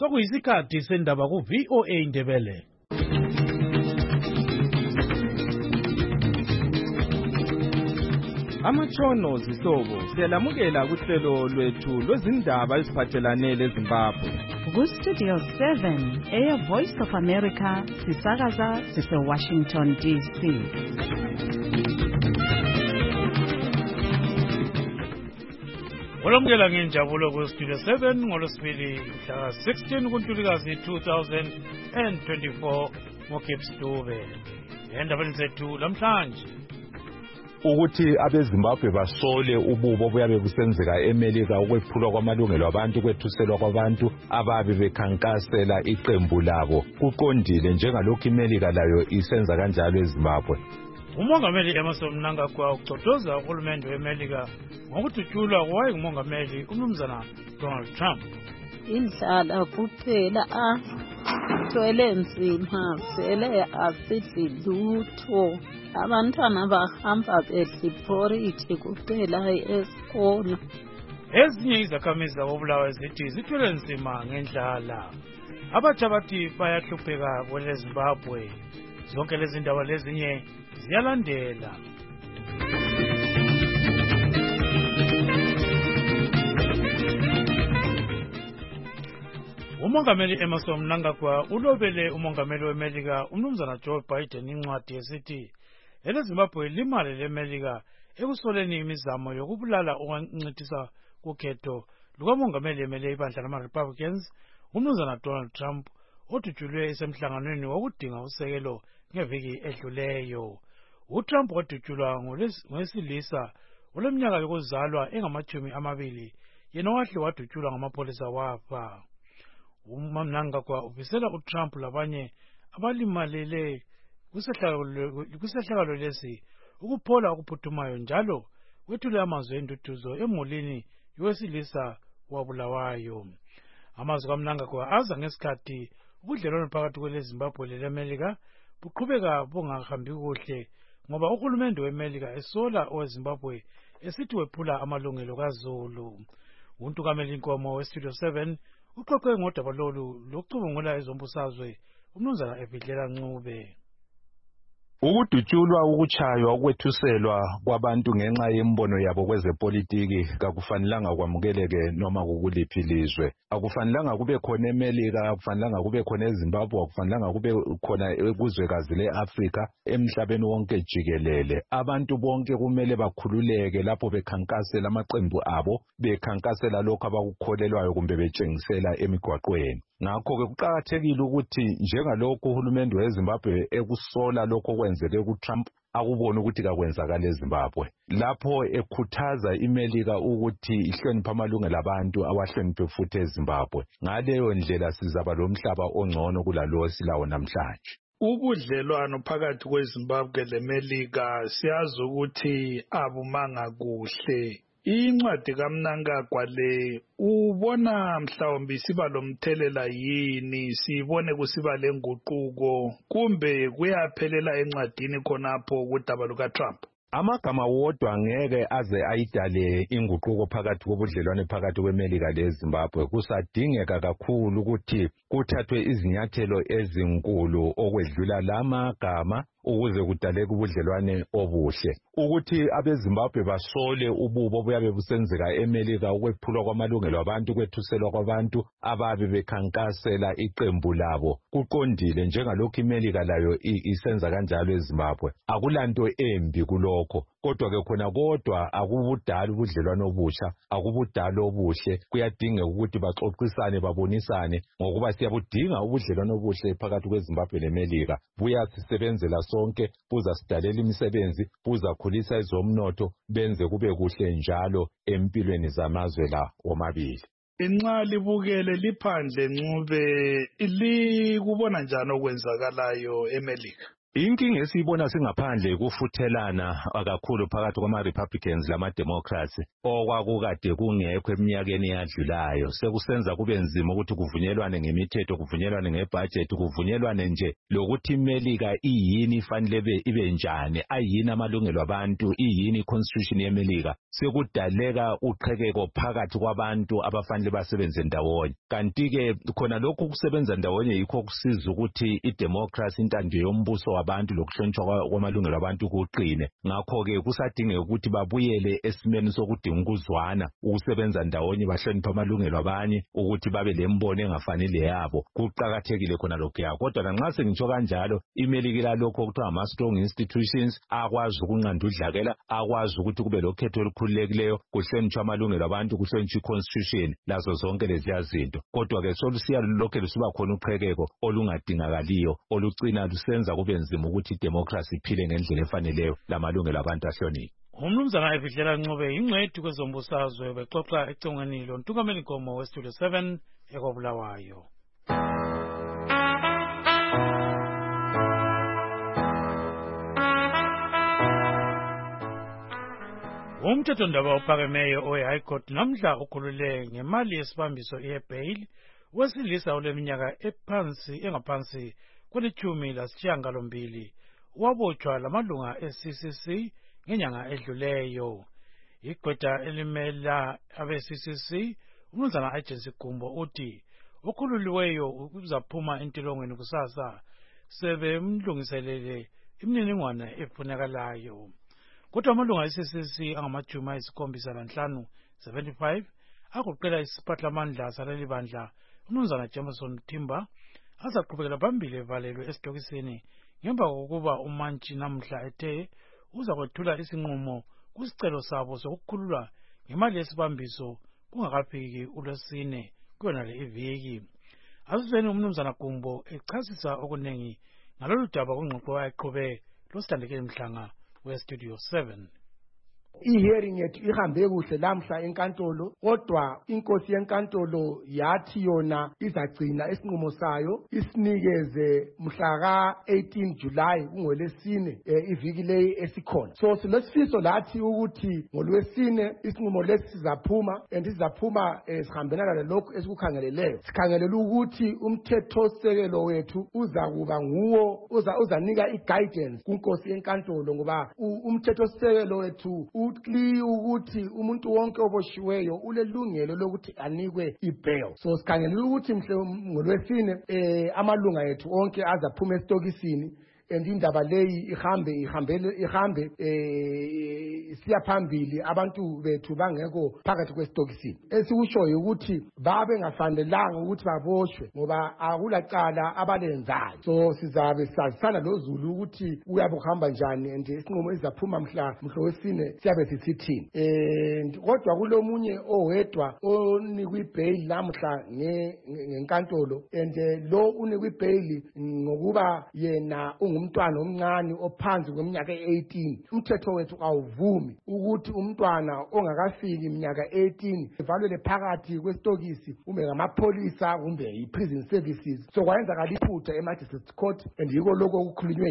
Sokuyisikhathi sendaba ku-VOA Indebele. Amatshono zihlobo siyalamukela kuhlelo lwethu lwezindaba eziphathelane leZimbabwe. Ku-Studio 7 Air Voice of America sisakaza sise-Washington DC. Olamukela ngenjabulo ku-Studio 7 ngolwesibili mhla 16 kuNtulikazi 2024 ngoGibbs Dube. Endabeni zethu lamhlanje ukuthi abeZimbabwe basole ububo obuyabe busenzeka eMelika ukwephulwa kwamalungelo abantu kwethuselwa kwabantu ababe bekhankasela iqembu labo kuqondile njengalokhu iMelika layo isenza kanjalo eZimbabwe. Umongameli Emmerson Mnangagwa ucodoza uhulumende weMelika ngokudutshulwa kwayengumongameli uMnumzana Donald Trump. Indlala kuphela thwele nzima vele asidli lutho. Abantwana bahamba bedla iporridge kuphela esikolo. Ezinye izakhamizi zabobulawayo zithi zithwele nzima ngendlala. Abatsha bathi bayahlupheka kweleZimbabwe. Zonke lezi ndaba lezinye ziyalandela. Umongameli Emmerson Mnangagwa ulobele umongameli weMelika uMnumzana Joe Biden incwadi esithi eleZimbabwe limali leMelika ekusoleni imizamo yokubulala ukwancithisa kukhetho lukamongameli emele ibandla lama-Republicans uMnumzana Donald Trump odutshulwe esemhlanganweni wokudinga usekelo ngeviki edluleyo. UTrump wadutshulwa ngowesilisa oleminyaka yokuzalwa engama-20, yena wahle wadutshulwa ngamapholisa wafa. uMnangagwa ubisela uTrump labanye abalimalele kwisehlakalo lesi ukuphola okuphuthumayo njalo wethule amazwi enduduzo emulini yowesilisa wabulawayo. Amazwi kaMnangagwa aza ngesikhathi ubudlelwano phakathi kweleZimbabwe leMelika buqhubeka bungahambi kuhle ngoba uhulumende weMelika esola oweZimbabwe esithi wephula amalungelo kaZulu. Untukameli Nkomo weStudio 7 uxoxe ngodaba lolu lokucubungula ezombusazwe uMnumzana Ebhidlela Ncube. Ukudutshulwa ukuchaywa ukwethuselwa kwabantu ngenxa yembono yabo kwezepolitiki kakufanelanga kwamukeleke noma kukuliphi ilizwe. Akufanelanga kube khona eMelika, akufanelanga kube khona eZimbabwe, akufanelanga kube khona kuzwekazi leAfrika, emhlabeni wonke jikelele. Abantu bonke kumele bakhululeke lapho bekhankasela amaqembu abo, bekhankasela lokho abakukholelwayo kumbe betshengisela emigwaqweni. Ngakho-ke kuqakathekile ukuthi njengalokhu uhulumende weZimbabwe ekusola lokho kwenzeke kuTrump akubone ukuthi kakwenzakala eZimbabwe. Lapho ekhuthaza iMelika ukuthi ihloniphe amalungelo abantu awahloniphe futhi eZimbabwe. Ngaleyo ndlela sizaba lomhlaba ongcono kulalowo silawo namhlanje. Ubudlelwano phakathi kweZimbabwe leMelika siyazi ukuthi abumanga kuhle. Incwadi kaMnangagwa le ubona mhlawumbe siba lomthelela yini, sibone kusiba lenguquko kumbe kuyaphelela encwadini khonapho kudaba lukaTrump? Amagama wodwa ngeke aze ayidale inguquko phakathi kobudlelwane phakathi kweMelika leZimbabwe. Kusadingeka kakhulu ukuthi kuthathwe izinyathelo ezinkulu okwedlula lamagama ukuze kudaleke ubudlelwane obuhle. Ukuthi abeZimbabwe basole ububo obuyabe busenzeka eMelika ukwephulwa kwamalungelo abantu kwethuselwa kwabantu ababe bekhankasela iqembu labo kuqondile njengalokhu iMelika layo isenza kanjalo eZimbabwe. Akulanto embi kulokho, kodwa-ke khona kodwa akubudala ubudlelwane obutsha, akubudala obuhle. Kuyadingeka ukuthi baxoxisane babonisane ngokuba siyabudinga ubudlelwane obuhle phakathi kweZimbabwe leMelika. Buyasisebenzela sonke, buzasidalela imisebenzi, buzakhulisa ezomnotho, benze kube kuhle njalo empilweni zamazwe la womabili. Inxa libukele liphandle Ncube likubona njani okwenzakalayo eMelika? Inkinga esiyibona singaphandle kufuthelana kakhulu phakathi kwama-Republicans lama-Democrats okwakukade kungekho eminyakeni eyadlulayo. Sekusenza kube nzima ukuthi kuvunyelwane ngemithetho, kuvunyelwane ngebudget, kuvunyelwane nje lokuthi iMelika iyini ifanele ibe njani, ayini amalungelo abantu, iyini i-constitution yeMelika. Sekudaleka uqhekeko phakathi kwabantu abafanele basebenze ndawonye. Kanti-ke khona lokhu kusebenza ndawonye yikho kusiza ukuthi i-democracy, intando yombuso abantu lokuhlonitshwa kwamalungelo abantu kuqine. Ngakho-ke kusadingeka ukuthi babuyele esimeni sokudinga ukuzwana, ukusebenza ndawonye, bahloniphe amalungelo abanye, ukuthi babe lembono engafanele yabo. Kuqakathekile khona lokho. Kodwa lanxa sengitsho kanjalo, iMelika ilalokho okuthiwa ama-strong institutions, akwazi ukunqanda udlakela, akwazi ukuthi kube lokhetho olukhululekileyo, kuhlonitshwe amalungelo abantu, kuhlonitshwe i-constitution, lazo zonke leziya zinto. Kodwa-ke solusiya lokho lusiba khona uqhekeko olungadingakaliyo, olucina lusenza kube nzima ukuthi idemocracy iphile ngendlela efaneleyo lamalungelo abantu ahloniphe. Umnumzana Efihlela Ncube ingcwethi kwezombusazwe bexoxa econgweni lontungameli Nkomo weStudio 7 ekwabulawayo. Umthethondaba ophakemeyo owe-High Court namhla ukhulule ngemali yesibambiso ye-bail wesilisa oleminyaka engaphansi kweli-18 wabotshwa lamalunga e-CCC ngenyanga edluleyo. Igqwetha elimela abe-CCC umnumzana Agency Gumbo uthi okhululiweyo uzaphuma entolongweni kusasa sebemlungiselele imininingwane efunekalayo. Kodwa amalunga e-CCC angama-75 agoqela isiphathamandla saleli bandla umnumzana Jameson Timber azaqhubekela phambili evalelwe esitokisini ngemva kokuba uMantshi namhla ethe uza kwethula isinqumo kwisicelo sabo sokukhululwa ngemali yesibambiso kungakafiki uLwesine kuyonale iviki. Asizweni umnumzana Gumbo echasisa okunengi ngalolu daba kungxoxo ayeqhube loSithandekile Mhlanga weStudio 7. I-hearing yethu ihambe kuhle lamhla enkantolo, kodwa inkosi yenkantolo yathi yona izagcina isinqumo sayo isinikeze mhla ka-18 July kungolwesine iviki leyi esikhona. So silesifiso lathi ukuthi ngolwesine isinqumo lesi sizaphuma and sizaphuma sihambelana lalokhu esikukhangeleleyo. Sikhangelela ukuthi umthethosisekelo wethu uzakuba nguwo uzanika i-guidance kunkosi yenkantolo, ngoba umthethosisekelo wethu ukli ukuthi umuntu wonke oboshiweyo ulelungelo lokuthi anikwe i-bail. So sikhangelela ukuthi mhle ngolwesine amalunga ethu onke azaphuma esitokisini and indaba leyi ihambe siya phambili, abantu bethu bangekho phakathi kwesitokisini. Esikushoyo ukuthi babe ngafanelanga ukuthi baboshwe ngoba akulacala abalenzayo. So sizabe sazisana lozulu ukuthi uyabe kuhamba njani and isinqumo izaphuma mhla wesine siyabe sisithini. And kodwa kulomunye owedwa onikwe i-bail namhla ngenkantolo, and lo unikwe i-bail ngokuba yena umntwana omncane ophansi kweminyaka 18. Umthetho wethu awuvumi ukuthi umntwana ongakafiki iminyaka 18 evalele phakathi kwesitokisi kumbe ngamapholisa kumbe i-prison services. So kwayenzakala iphutha ema-district court, and yiko lokho okukhulunywe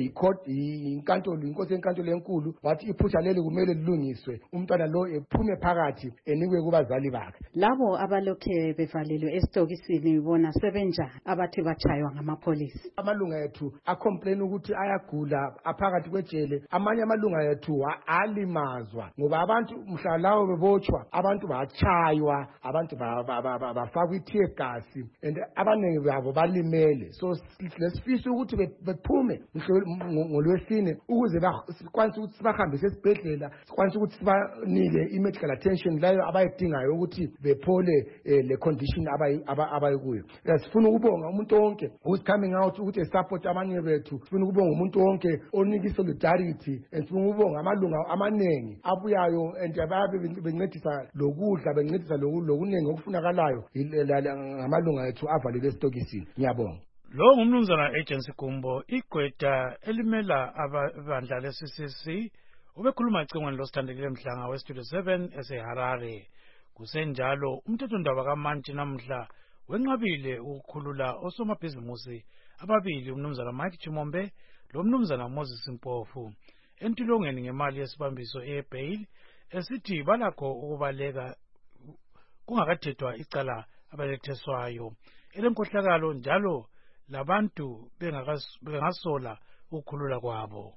inkosi yenkantolo enkulu wathi iphutha leli kumele lilungiswe, umntwana lo ephume phakathi enikwe kubazali bakhe. Labo abalokhe bevalelwe esitokisini bona sebenjani abathi batshaywa ngamapholisa? Amalunga ethu acomplain ukuthi ayagula aphakathi kwejele. Amanye amalunga ethu alimazwa ngoba abantu mhla lawo bebotshwa, abantu batshaywa, abantu bafakwa i-tear gas and abaningi babo balimele. So lesifisa ukuthi bephume ngolwesine ukuze sikwanise ukuthi sibahambise esibhedlela, sikwanise ukuthi sibanike i-medical attention leyo abayidingayo ukuthi bephole le condition abayikuyo. Sifuna ukubonga umuntu wonke who's coming out ukuthi support abanye bethu. Sifuna ukubonga umuntu wonke onika solidarity, and sifuna ukubonga amalunga amanengi abuyayo and ababe bencedisa lokudla, bencedisa lokunengi okufunakalayo ngamalunga ethu avalelwe esitokisini. Ngiyabonga. Lo ngumnumzana Agency Gumbo, igqwetha elimela abandla le-CCC, ubekhuluma ecingweni loSithandekile Mhlanga weStudio 7 eseHarare. Kusenjalo umthethondaba kaMantshi namhla wenqabile ukukhulula osomabhizimusi ababili umnumzana Mike Chimombe lomnumzana Moses Mpofu entilongweni ngemali yesibambiso ebail esithi balakho ukubaleka kungakathethwa icala abaletheswayo elenkohlakalo njalo labantu bengasola ukukhulula kwabo.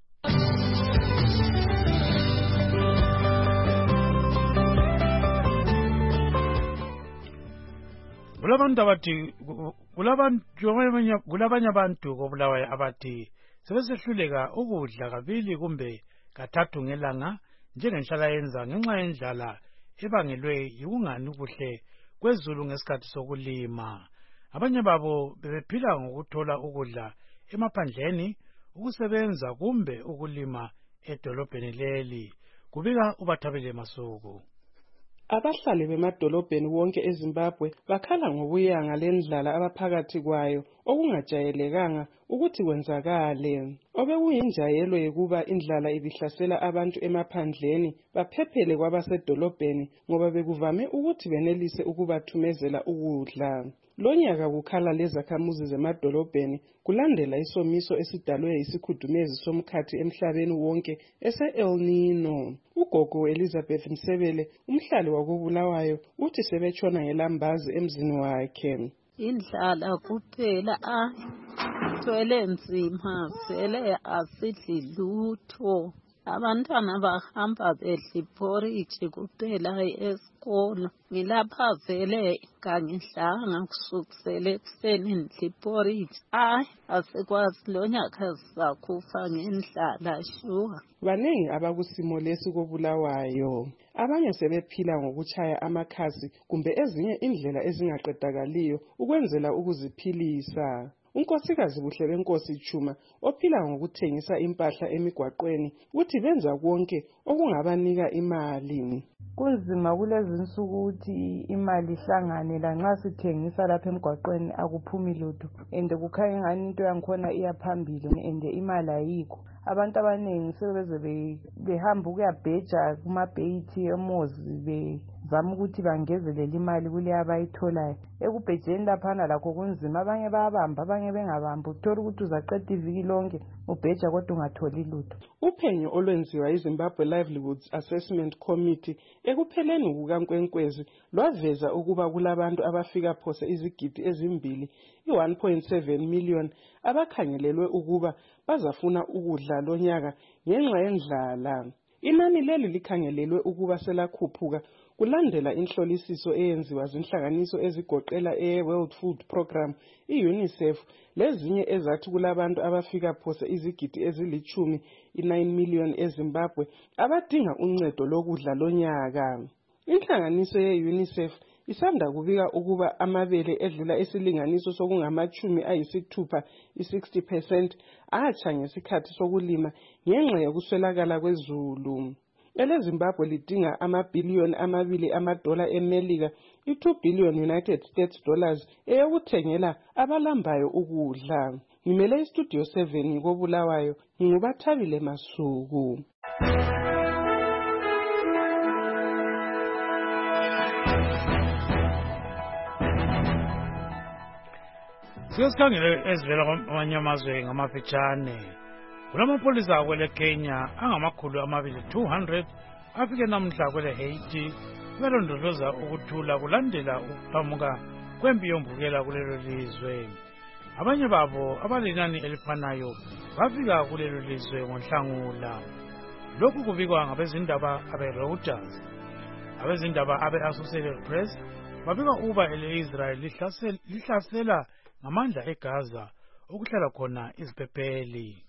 Kulabanye abantu koBulawayo abathi sebesehluleka ukudla kabili kumbe kathathu ngelanga njengenhlala yenza ngenxa yendlala ebangelwe yikungani kuhle kwezulu ngesikhathi sokulima. Abanye babo bebephila ngokuthola ukudla emaphandleni, ukusebenza kumbe ukulima edolobheni leli. Kubika uBathabile Masuku. Abahlali bemadolobheni wonke eZimbabwe bakhala ngobuyanga lendlala abaphakathi kwayo okungajayelekanga ukuthi kwenzakale. Obekuyinjayelo yokuba indlala ibihlasela abantu emaphandleni baphephele kwabasedolobheni ngoba bekuvame ukuthi benelise ukubathumezela ukudla. Lonyaka kukhala lezakhamuzi zemadolobheni kulandela isomiso esidalwe yisikhudumezi somkhathi emhlabeni wonke ese-El Nino. Ugogo Elizabeth Msebele, umhlali wakoBulawayo, uthi sebetshona ngelambazi emzini wakhe. Indlala kuphela twele nzima vele asidli lutho. Abantwana bahamba bedla iporridge kuphela esikolo. Ngilapha vele kangidlanga kusukela ekuseni ndidla iporridge. Asikwazi lonyaka sizakufa ngendlala shuwa. Baningi abakusimo lesi koBulawayo. Abanye sebephila ngokuchaya amakhasi kumbe ezinye indlela ezingaqedakaliyo ukwenzela ukuziphilisa. Unkosikazi Buhlebenkosi Chuma ophila ngokuthengisa impahla emigwaqweni uthi benza konke okungabanika imali. Kunzima kulezi insuku ukuthi imali ihlangane lanxa sithengisa lapha emgwaqweni akuphumi lutho ende kukhanya ngani into yangikhona iyaphambili ende imali ayikho. Abantu abaningi sebeze behamba ukuyabheja kumabheyithi emozi bezama ukuthi bangezelele imali kule abayitholayo. Ekubhejeni laphana lakho kunzima, abanye bayabamba abanye bengabamba, uthola ukuthi uzaqeda iviki lonke ubheja kodwa ungatholi lutho. Uphenyo olwenziwa iZimbabwe Livelihoods Assessment Committee ekupheleni kukaNkwenkwezi lwaveza ukuba kulabantu abafika phose izigidi ezimbili, i-1.7 million abakhangelelwe ukuba bazafuna ukudla lonyaka ngenxa yendlala. Inani leli likhangelelwe ukuba selakhuphuka kulandela inhlolisiso eyenziwa zinhlanganiso ezigoqela World Food Program, UNICEF, lezinye ezathi kulabantu abafika phose izigidi ezilithumi, i-9 million eZimbabwe abadinga uncedo lokudla lonyaka. Inhlanganiso ye-UNICEF isanda kubika ukuba amabele edlula isilinganiso sokungamachumi ayisithupha, i-60%, atsha ngesikhathi sokulima ngenxa yokuswelakala kwezulu. EleZimbabwe lidinga amabhiliyoni $2 eMelika, i-2 billion United States dollars eyokuthengela abalambayo ukudla. Ngimele iStudio 7 koBulawayo, nginguBathabile Masuku. Siyosikhangele ezivela kwamanye amazwe ngamafitshane. Kulamapolisa kwele Kenya angama200 afike namhla kwele Haiti belondoloza ukuthula kulandela ukuqhamuka kwempi yombukela kulelo lizwe. Abanye babo abalinani elifanayo bafika kulelo lizwe ngoNhlangula. Lokhu kubikwa ngabezindaba abeReuters. Abezindaba abe-Associated Press babika ukuba ele-Israel lihlasela ngamandla eGaza okuhlala khona iziphepheli.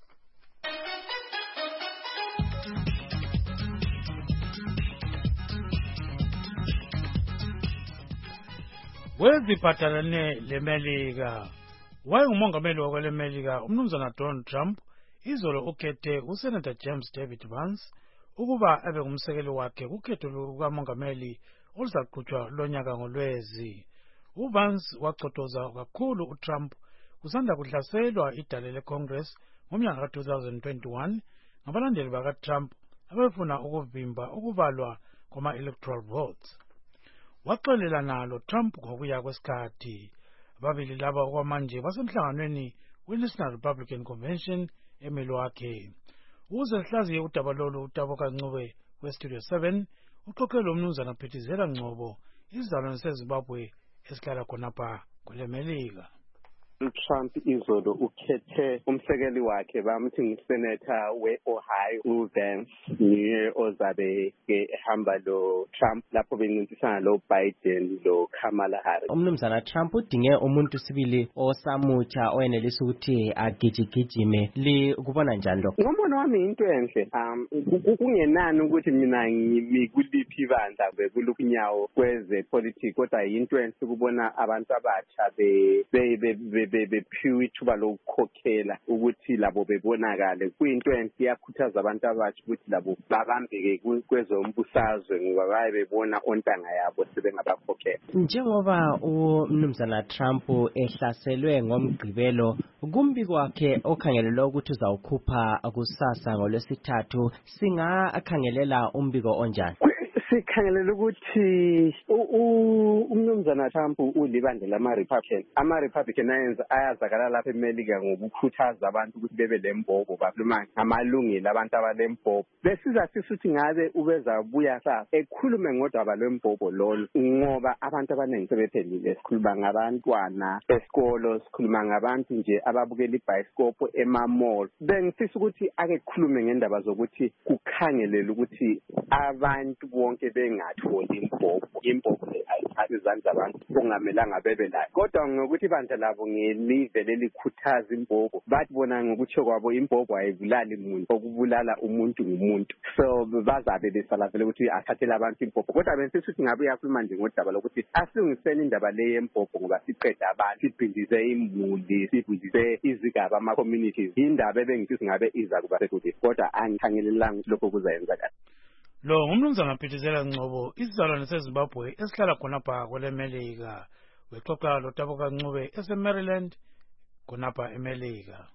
Weziphathelene leMelika. Wayengumongameli wakweleMelika umnumzana Donald Trump izolo ukhethe uSenator James David Vance ukuba abe ngumsekeli wakhe kukhetho lukamongameli oluzaqhutshwa lonyaka ngoLwezi. uVance wacotoza kakhulu uTrump kusanda kuhlaselwa idale leCongress ngomnyaka ka-2021 ngabalandeli bakaTrump abefuna ukuvimba ukubalwa kwama-electoral votes. waxolela nalo Trump ngokuya kwesikhathi. Ababili laba okwamanje basemhlanganweni we-National Republican Convention eMilwaukee. Ukuze sihlaziye udaba lolu uTabo Kancube weStudio 7 uxoxe lomnumzana Phithizela Ngcobo izizalwane seZimbabwe esihlala khonapha kweleMelika. Trump izolo ukhethe umsekeli wakhe bamthi ngusenator we-Ohio uVance niye ozabe ehamba lo Trump lapho bencintisana lo Biden lo Kamala Harris. Umnumzana Trump udinge umuntu sibili osamutha oyenelisa ukuthi agijigijime likubona njani lo? Ngombono wami into enhle kungenani ukuthi mina ngimi kuliphi ibandla bekulunyawo kweze politics kodwa into enhle ukubona abantu abatsha bephiwe ithuba lokukhokhela ukuthi labo bebonakale. Kuyinto enhle iyakhuthaza abantu abatsha ukuthi labo babambeke kwezombusazwe ngoba baye bebona ontanga yabo sebengabakhokhela. Njengoba umnumzana Trump ehlaselwe ngomgqibelo kumbi kwakhe okhangelelwe ukuthi uzawukhupha kusasa ngoLwesithathu singakhangelela umbiko onjani? Sikhangelela ukuthi umnumzana Trump ulibandla lama-Republican. Ama-Republican ayazakala lapha eMelika ngokukhuthaza abantu ukuthi bebe lembobo bakhuluma ngamalungelo abantu abalembobo. Besizathu ukuthi ngabe ubezabuya sasa ekhulume ngodaba lwembobo lolu ngoba abantu abaningi sebephelile. Sikhuluma ngabantwana esikolo, sikhuluma ngabantu nje ababukela ibhayisikopho emamall. Bengifisa ukuthi ake khulume ngendaba zokuthi kukhangelele ukuthi abantu bonke bengatholi imbobo ayithatha izandla abantu ongamelanga bebe layo. Kodwa ngokuthi ibandla labo ngelive lelikhuthaza imbobo bathi bona ngokuthi kwabo imbobo ayibulali umuntu okubulala umuntu ngumuntu. So bazabe besalazela ukuthi athathele abantu imbobo. Kodwa bese sithi ngabe uyakhuluma nje ngodaba lokuthi asilungiseni indaba le yembobo ngoba siqeda abantu sibhindize imuli sibhindize izigaba ama-communities. Indaba ebengifisa ngabe iza kuba sekude kodwa angikhangelelanga ukuthi lokho kuzayenzakala. Lo ngumnumzana Phithizela Ngcobo isizalwane seZimbabwe esihlala khonapha kweleMelika. Wexoxa loTabo Kancube eseMaryland khonapha eMelika.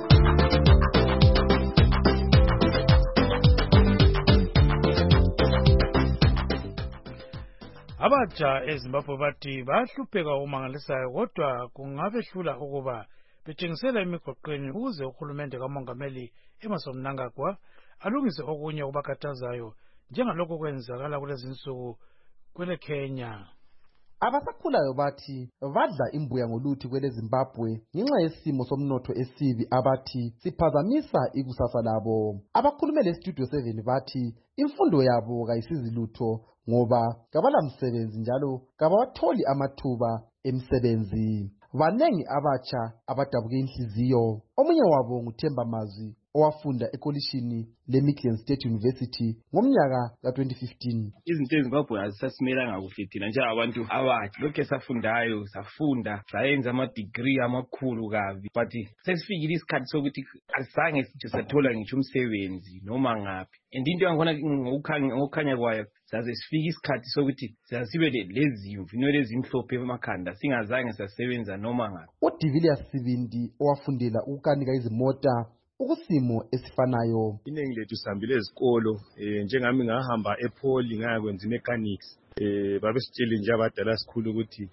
Abatsha eZimbabwe bathi bahlupheka umangalisayo kodwa kungabehlula ukuba betshengisela emigoqweni ukuze uhulumende kaMongameli Emmerson Mnangagwa alungise okunye okubakhathazayo njengalokho kwenzakala kulezinsuku kwele Kenya. Abasakhulayo bathi badla imbuya ngoluthi kwele Zimbabwe ngenxa yesimo somnotho esibi abathi siphazamisa ikusasa labo. Abakhulumele eStudio 7 bathi imfundo yabo kayisizi lutho ngoba kabalamsebenzi njalo kabawatholi amathuba emsebenzi. Banengi abatsha abadabuke inhliziyo. Omunye wabo nguThemba Mazwi owafunda ekolishini leMichigan State University ngomnyaka ka-2015. Izinto eZimbabwe azisasimelanga kuhle thina njengabantu abathi lokhu esafundayo safunda sayenza ama-degree amakhulu kabi but sesifikile isikhathi sokuthi asizange sithi sathola ngitsho umsebenzi noma ngaphi. And into yangikhona ngokukhanya kwayo saze sifike isikhathi sokuthi sibe lezimvu lezi mhlophe emakhanda singazange sasebenza noma ngaphi. uDivilius Sibindi owafundela ukukanika izimota ukusimo esifanayo. Iningi lethu sihambile ezikolo njengami ngahamba ePoli ngayakwenza imechanics. Babesitshela nje abadala sikhulu ukuthi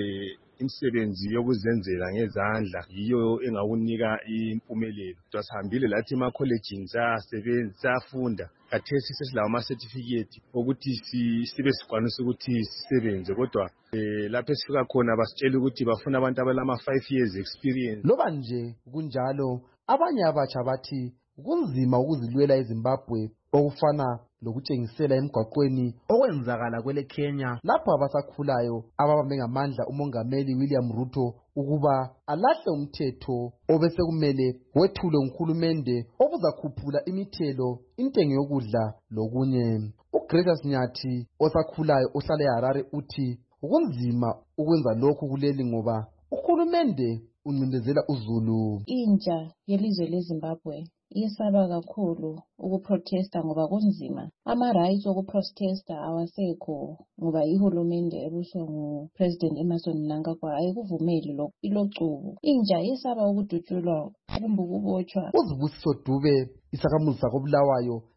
imisebenzi yokuzenzela ngezandla yiyo engawunika impumelelo. Sihambile lathi ema-collegeini sasebenza safunda. Khathesi sesilawo ama-certificate ukuthi sibe sikwanisa ukuthi sisebenze kodwa lapho esifika khona basitshela ukuthi bafuna abantu abalama-5 years experience. Loba nje kunjalo abanye abatsha bathi kunzima ukuzilwela eZimbabwe okufana lokutshengisela emgwaqweni okwenzakala kwele Kenya lapho abasakhulayo ababambe ngamandla uMongameli William Ruto ukuba alahle umthetho obese kumele wethule nguhulumende obuzakhuphula imithelo intengo yokudla lokunye. uGracious Nyathi osakhulayo ohlala eHarare uthi kunzima ukwenza lokhu kuleli ngoba uhulumende uncindezela uZulu. Intsha yelizwe leZimbabwe iyesaba kakhulu ukuprotesta ngoba kunzima. Ama-rights okuprotesta awasekho ngoba ihulumende ebuswa nguPresident Emmerson Mnangagwa ayikuvumeli lokho ilocubo. Intsha iyesaba ukudutshulwa kumbe ukubotshwa. uZibusiso Dube isakhamuzi sakoBulawayo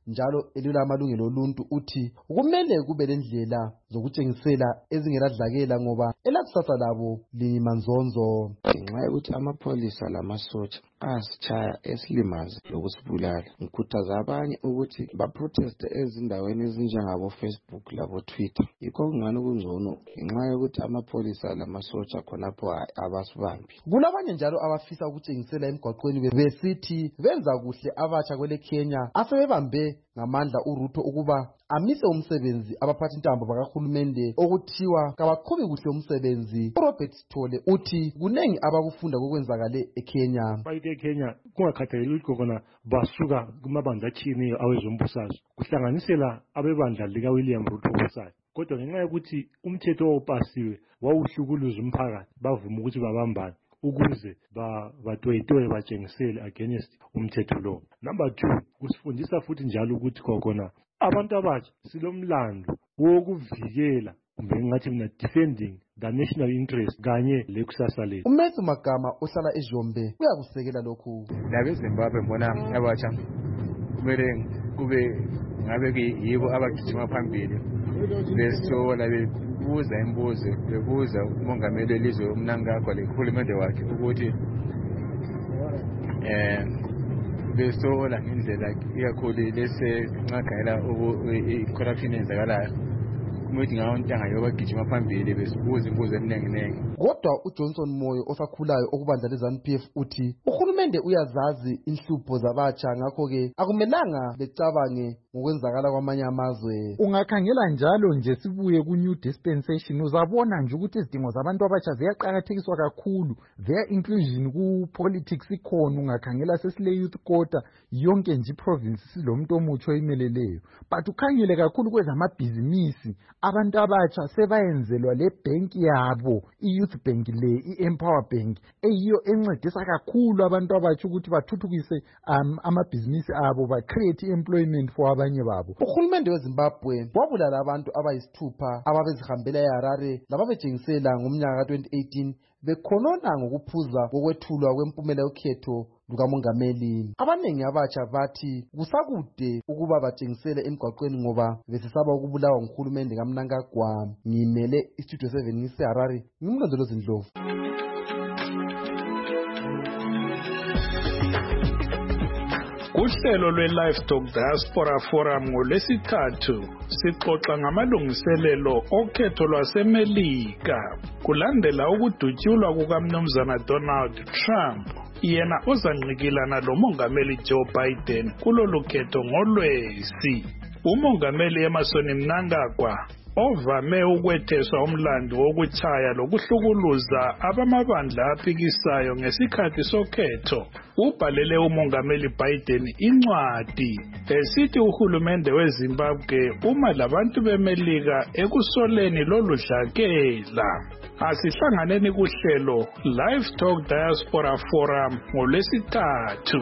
njalo elwela amalungelo oluntu uthi kumele kube lendlela zokutshengisela ezingeladlakela ngoba elakusasa labo limanzonzo. Ngenxa yokuthi amapholisa lamasotsha asitshaya esilimazi lokusibulala, ngikhuthaza abanye ukuthi baproteste ezindaweni ezinjengabo Facebook labo Twitter. Yikho kungani kungcono ngenxa yokuthi amapholisa lamasotsha khonapho abasibambi. Kulabanye njalo abafisa ukutshengisela emgwaqweni besithi benza kuhle abatsha kwele Kenya asebebambe ngamandla uRuto ukuba amise umsebenzi abaphathi intambo bakahulumende okuthiwa kabaqhubi kuhle umsebenzi. Robert Sithole uthi kunengi abakufunda kokwenzakale eKenya. Kenya kungakhathalekile ukuthi khona basuka kumabandla atshiyeneyo awezombusazwe kuhlanganisela abebandla lika William Ruto obusayo. Kodwa ngenxa yokuthi umthetho owawupasiwe wawuhlukuluza umphakathi bavuma ukuthi babambane ukuze badweyitoye batshengisele against umthetho lo. Number 2, kusifundisa futhi njalo ukuthi khona abantu abatsha silomlando wokuvikela kumbe ngathi mina defending the national interest kanye lekusasa lethu. Umethu Magama ohlala eJombe uyakusekela lokhu. Labe Zimbabwe mbona abatsha kumele kube ngabe yibo abagijima phambili besola bebuza imbuzo bebuza umongameli welizwe uMnangagwa lehulumende wakhe ukuthi besola indlela ikakhulu lese ncakhayela i-corruption enzakalayo kumele ngawo ntanga yobagijima phambili besibuza imbuzo eminingi. Kodwa uJohnson Moyo osakhulayo okubandla leZANU-PF uthi uhulumende uyazazi inhlupho zabatsha ngakho-ke akumelanga becabange ngokwenzakala kwamanye amazwe. Ungakhangela njalo nje sibuye ku-new dispensation uzabona nje ukuthi izidingo zabantu abatsha ziyaqakathekiswa kakhulu, their inclusion ku-politics ikhona. Ungakhangela sesile youth quota yonke nje iprovince silomuntu omutsha oyimeleleyo, but ukhangele kakhulu kwezamabhizinisi abantu abatsha sebayenzelwa le bank yabo i-youth bank le i-empower bank eyiyo encedisa kakhulu abantu abatsha ukuthi bathuthukise amabhizinisi abo ba-create employment for abanye babo. Uhulumende weZimbabwe wabulala abantu abayisithupha ababezihambela eHarare lababejengisela ngomnyaka ka-2018 bekhonona ngokuphuza kokwethulwa kwempumela yokhetho lukamongameli. Abanengi abatsha bathi kusakude ukuba batshengisele emgwaqweni ngoba besisaba ukubulawa nguhulumende kaMnangagwa. Ngimele iStudio 7 ngiseHarare, ngimlondolozi Ndlovu. Uhlelo lwe-Livestock Diaspora Forum ngolwesithathu sixoxa ngamalungiselelo okhetho lwaseMelika kulandela ukudutshulwa kukaMnumzana Donald Trump, yena ozanqikilana lomongameli Joe Biden kulolu khetho ngoLwesi. Umongameli Emmerson Mnangagwa ovame ukwetheswa umlando wokutshaya lokuhlukuluza abamabandla aphikisayo ngesikhathi sokhetho ubhalele umongameli Biden incwadi esithi uhulumende weZimbabwe uma labantu beMelika ekusoleni lolu dlakela. Asihlanganeni kuhlelo Livestock Diaspora Forum ngolwesithathu.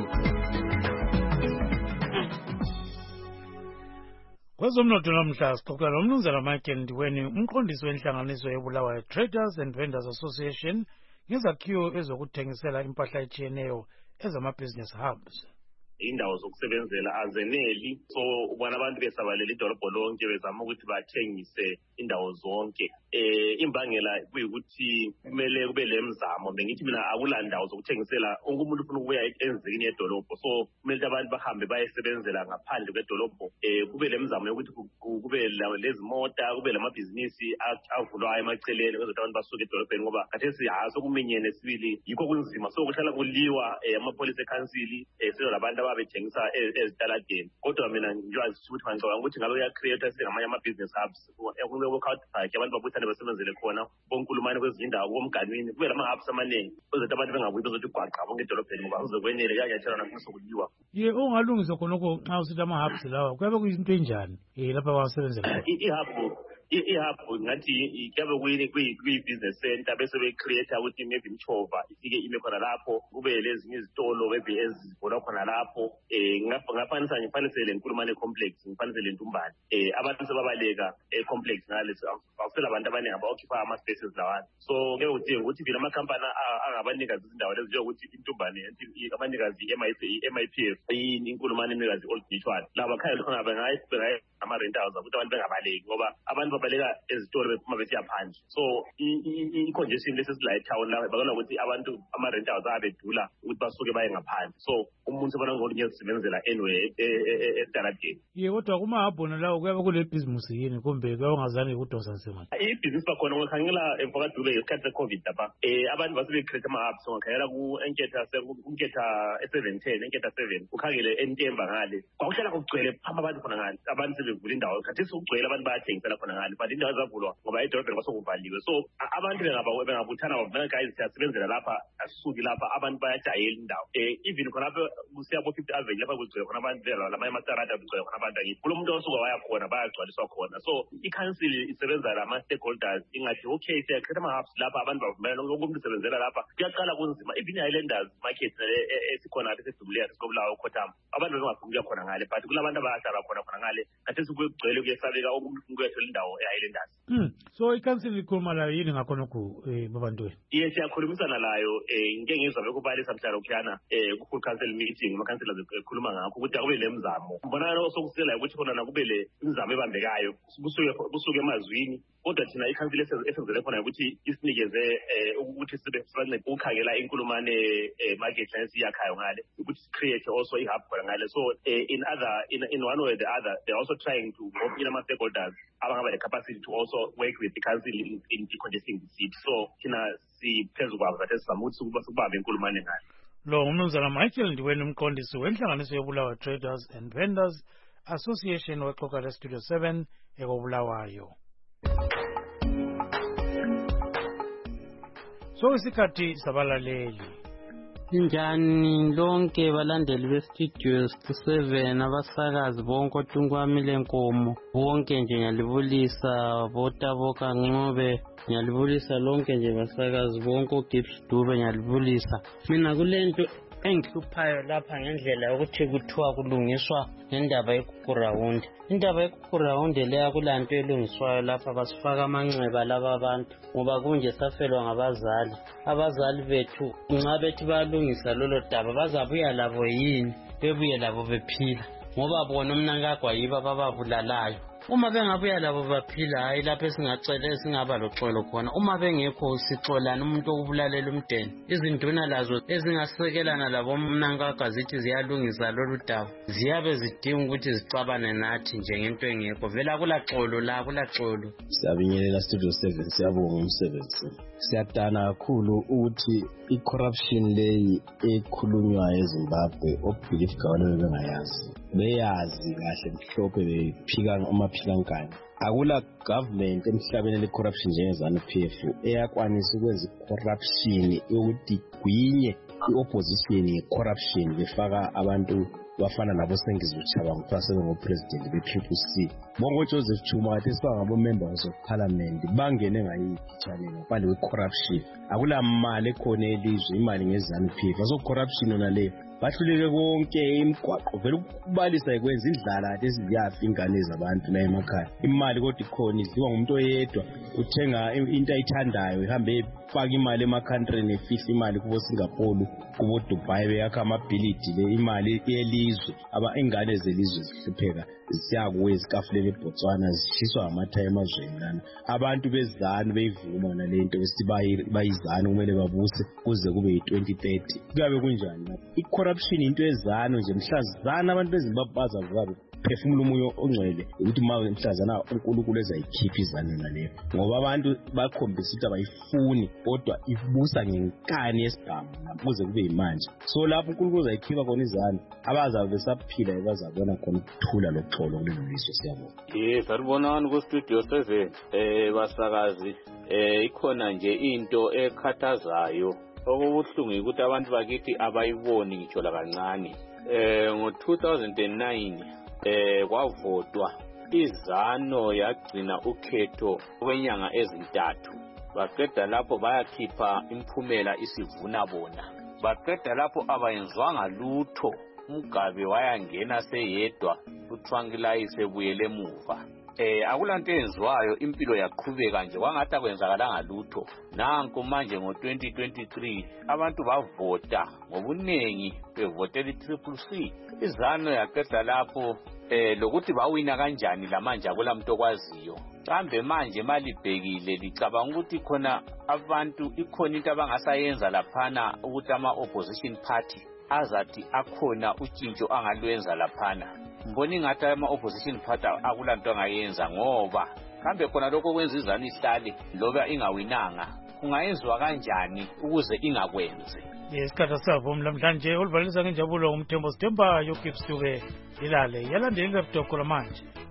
Kwezomnotho namhla sixoxa noMnumzana Michael Ndiweni, umqondisi wenhlanganiso yeBulawayo Traders and Vendors Association ngezakhiwo ezokuthengisela impahla etshiyeneyo ezama-business hubs. Indawo zokusebenzela azeneli, so ubona abantu besabalela idolobho lonke bezama ukuthi bathengise indawo zonke. Imbangela kuyikuthi kumele kube lemzamo, bengithi mina akulandawo zokuthengisela, onke umuntu ufuna ukuya enzikini yedolobho, so kumele abantu bahambe bayesebenzela ngaphandle kwedolobho. Kube lemzamo yokuthi kube lezi mota, kube lamabhizinisi avulwayo emaceleni ukuze abantu basuke edolobheni ngoba khathesi sokuminyene sibili yikho kunzima, so kuhlala kuliwa amapolice council labantu ababethengisa ezitaladeni. Kodwa mina ngiyazi ukuthi ngicabanga ukuthi ngabe uyacreate sengamanye ama-business hubs ekumele workout park abantu babuthane basebenzele khona bonkulumane kwezindawo komganwini kube lama-hubs amaningi ukuze abantu bengabuyi bezothi gwaqa bonke edolobheni ngoba kuze kwenele yanyathela nakusokuliwa. Ungalungisa khonokho nxa usithi ama-hubs lawa kuyabe kuyinto enjani lapha abasebenzela khona? I-hub ihub ngathi kuyabe kuyi-business center bese be-create ukuthi maybe imchova ifike ime khona lapho kube lezinye izitolo maybe ezivulwa khona lapho ngafanisa ngifanise le Nkulumane complex ngifanise le Ntumbane abantu sebabaleka complex ngale akusela abantu abaningi aba-occupy ama-spaces lawana so ke udinga ukuthi vile amakhampani angabanikazi izindawo lezi njengokuthi Intumbane abanikazi i-MIPF Inkulumane inikazi Old Mutual laba khaya khona bengayi ama-rentals ukuthi abantu bengabaleki ngoba abantu babaleka ezitolo bephuma besiya phandle so i-congestion lesi sila etown la bakona ukuthi abantu ama-rentals abedula ukuthi basuke baye ngaphandle so umuntu sebona ngokuthi ngiyazisebenzela anyway estaradeni kodwa kumahabhona lawo kuyabe kule bhizimusi yini kumbe kuyabe ungazange kudosa nsemani ibhizinisi bakhona ngakhangela emfakadube ngesikhathi se-covid lapha abantu basebecreate ama-apps so ngakhangela kunketha e-710 enketha 7 ukhangele entemba ngale kwakuhlala kugcwele phamba abantu khona ngale abantu sebevula indawo khathesi kugcwele abantu bayathengisela khona ngale but indawo zavulwa ngoba edolobheni kwasokuvaliwe so abantu bengabuthana bavela guys siyasebenzela lapha asisuki lapha abantu bayajayela indawo even khonapho kusiyabo 50 average lapha kugcwele khona abantu lamanye amatarata kugcwele khona abantu akithi kulo muntu osuka waya khona bayagcwaliswa khona so i-council isebenza lama-stakeholders ingathi okay siyakhetha ama-hubs lapha abantu bavumelana lonke umuntu usebenzela lapha kuyaqala kunzima even i-Highlanders market esikhona lapha esedubulea sikobulawo khothama abantu bengafuni ukuya khona ngale but kulabantu abahlala khona ngale khathesi kugcwele kuyesabeka ukuyathola indawo e-Highlanders so i-council ikhuluma layo yini ngakhonokhu babantweni siyakhulumisana layo ngike ngizwa bekubalisa mhlalo khuyana ku-full council meeting ama-councillors ekhuluma ngakho ukuthi akube le mzamo mbona sokuselayo ukuthi khona nakube le imizamo ebambekayo kusuke emazwini kodwa thina i-council esenzele khona ukuthi isinikeze ukuthi sibancede ukukhangela Inkulumane market lane siyakhayo ngale ukuthi create also i-hub khona ngale so in one way or the other they're also trying to work in ama-stakeholders abangaba le-capacity to also work with the council in decongesting the city so thina siphezu kwabo kade sizama ukuthi sikubambe Inkulumane ngale lo ngumnumzana Michael Ndiweni umqondisi wenhlanganiso yobulawa Traders and Vendors Association wexoxa le-Studio 7 ekobulawayo. So isikhathi sabalaleli njani lonke balandeli be-Studio 7 abasakazi bonke oTunkwamile Nkomo bonke nje ngiyalibulisa botaboka Ncube ngiyalibulisa lonke nje basakazi bonke oGibbs Dube ngiyalibulisa mina kulento engihluphayo lapha ngendlela yokuthi kuthiwa kulungiswa ngendaba yekukurawundi indaba yekukurawundi leya kulanto elungiswayo lapha basifaka amanxeba laba abantu ngoba kunje safelwa abazali bethu nxa bethi bayalungisa lolo daba bazabuya labo yini bebuye labo bephila ngoba bona umnankagwa yibo abababulalayo uma bengabuya labo baphila hayi lapho esingacela singaba loxolo khona uma bengekho sixolana umuntu okubulalela umdeni izinduna lazo ezingasekelana labo umnankagwa zithi ziyalungisa lolu daba ziyabe zidinga ukuthi zicabane nathi njengento engekho vela kulaxolo la kulaxolo siyabingelela Studio 7 siyabonga umsebenzi siyadana kakhulu ukuthi i-corruption leyi ekhulunywayo eZimbabwe obelief gawalo bengayazi beyazi kahle mhlophe bephika umaphilankani akula government emhlabeni le-corruption njenge-ZANU-PF eyakwanisa ukwenza i-corruption yokuthi gwinye i-opposition ye-corruption befaka abantu bafana nabo Sengizi Chabangu phasebe ngopresident be-PPC bonke Joseph Chuma kade sibangabo members of parliament bangene ngayiphi channel ngaphandle kwe-corruption akula mali ekhona elizwe imali nge-ZANU-PF so corruption yona leyo bahluleke konke imigwaqo vele ukubalisa ikwenza indlala kade siziyafa ingane zabantu la emakhaya imali kodwa ikhona idliwa ngumuntu oyedwa uthenga into ayithandayo ihambe faka imali emakhantrini efihla imali kubo Singapore kubo Dubai beyakha amabhilidi le imali yelizwe ingane zelizwe zihlupheka siyakuwe esikafulele eBotswana zishiswa amathayi emazweni lana abantu bezizana beyivuma nalento besithi bayizana kumele babuse kuze kube yi-2030 kuyabe kunjani lapho i-corruption into ezano nje mhlazana abantu bezimbabwe bazavuka phefumula umoya ongcwele ukuthi mhlazana uNkulunkulu ezayikhipha izana naleyo ngoba abantu bakhombisa ukuthi abayifuni kodwa ibusa ngenkani yesibhamu kuze kube yimanje so lapho uNkulunkulu uzayikhipha khona izana abazabe besaphila bazabona khona ukuthula loxolo kulelo lizwe siyabona salibonani ku-Studio 7 basakazi ikhona nje into ekhathazayo okubuhlungu ukuthi abantu bakithi abayiboni ngitsho la kancane ngo-2009 kwavotwa izano yagcina ukhetho kwenyanga ezintathu. Baqeda lapho bayakhipha imphumela isivuna bona. Baqeda lapho abayenzwanga lutho. Mugabe wayangena seyedwa, uThwangilayise ebuyele emuva. Akulanto eyenziwayo, impilo yaqhubeka nje kwangathi akwenzakalanga lutho. Nanku manje ngo-2023 abantu bavota ngobuningi, bevotela i-CCC. Izano yaqeda lapho lokuthi bawina kanjani lamanje akulamuntu okwaziyo. Kambe manje malibhekile licabanga ukuthi khona abantu ikhona into abangasayenza laphana ukuthi ama-opposition party azathi akhona utshintsho angalwenza laphana. Mbona ingathi ama-opposition party akulanto angayenza ngoba kambe khona lokho kwenza izanu ihlale loba ingawinanga kungayenziwa kanjani ukuze ingakwenzi. Isikhathi sabo namhlanje oluvalisa ngenjabulo ngumthembo Sithemba yokusuke ilale yalandela laptop manje